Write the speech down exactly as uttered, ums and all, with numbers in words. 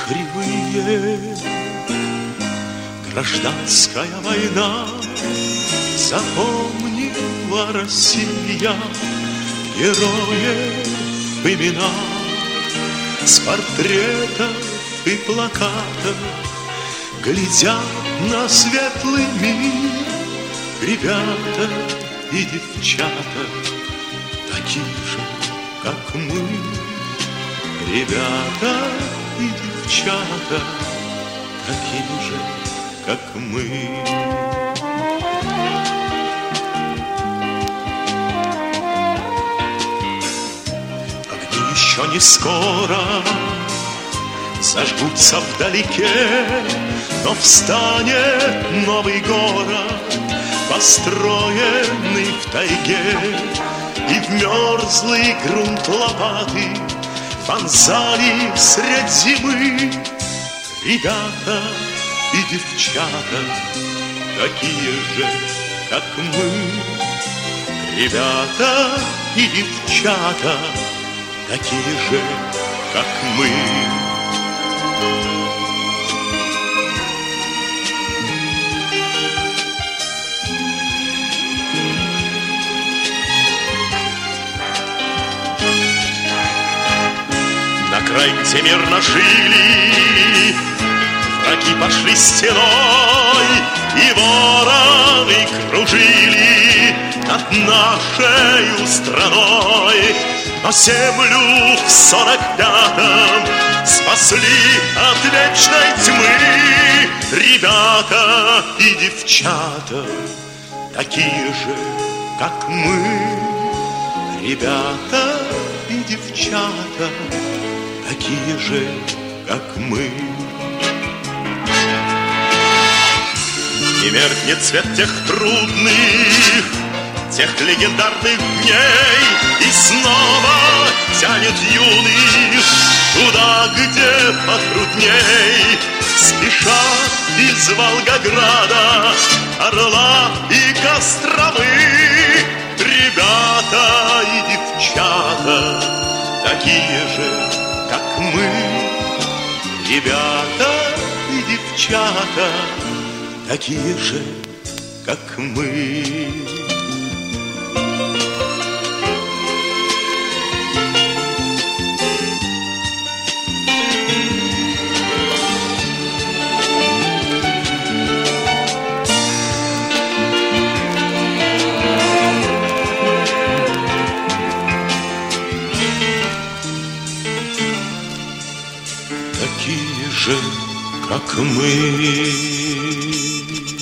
кривые. Гражданская война запомнила Россия героев имена с портретов и плакатов. Глядят на светлый мир ребята и девчата, такие же, как мы. Ребята и девчата, такие же, как мы. Огни еще не скоро зажгутся вдалеке, но встанет новый город, построенный в тайге, и в мерзлый грунт лопаты вонзали средь зимы. Ребята и девчата, такие же, как мы. Ребята и девчата, такие же, как мы. На край, где мирно жили, враги пошли стеной, и вороны кружили над нашей страной. Но землю в сорок пятом спасли от вечной тьмы. Ребята и девчата, такие же, как мы. Ребята и девчата, такие же, как мы. Не меркнет цвет тех трудных, тех легендарных дней, и снова тянет юных туда, где потрудней. Спешат из Волгограда Орла и Костромы. Ребята и девчата, такие же, как мы. Ребята и девчата, такие же, как мы. Такие же, как мы.